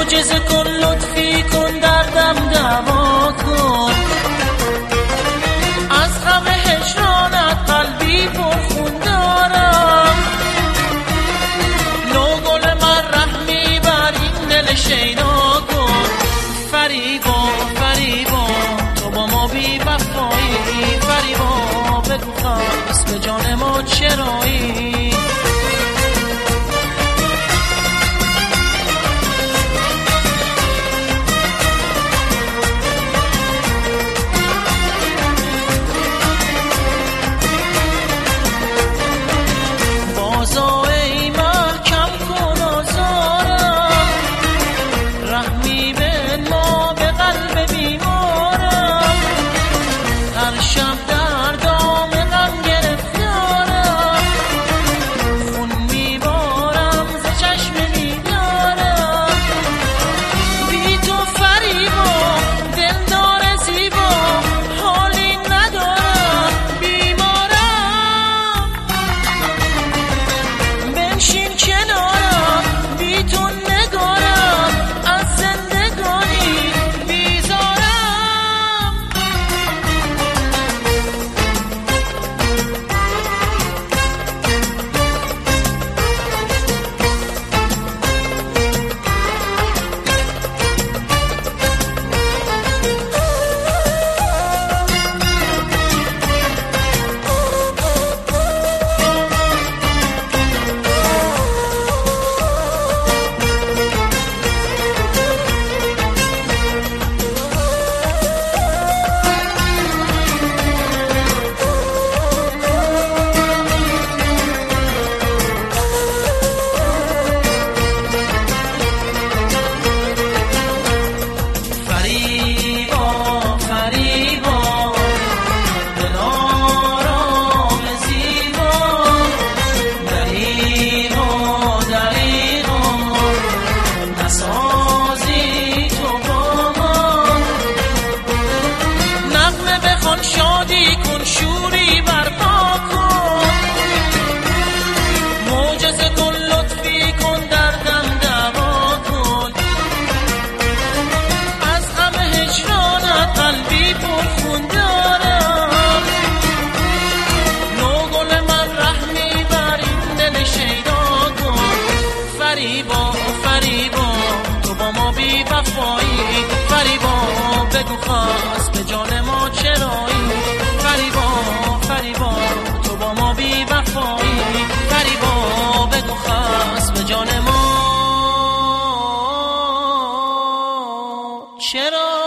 معجزه کن، لطفی کن، دردم دوا کن. از غم هجرانت قلبی پرخون دارم، نوگل من رحمی بر این دل شیدا کن. فریبا فریبا تو با ما بی وفایی، فریبا بگو خواست به جان ما چرایی. شادی کن، شوری برپا کن، معجزه کن، لطفی کن، دردم دوا کن. از غم هجرانت قلبی پرخون دارم، نوگل من رحمی بر این دل شیدا کن. فریبا فریبا تو با ما بی وفایی، فریبا بگو خواست به جان ما چرایی. فریبا فریبا تو با ما بی وفایی، فریبا بگو خواست به جان ما چرا.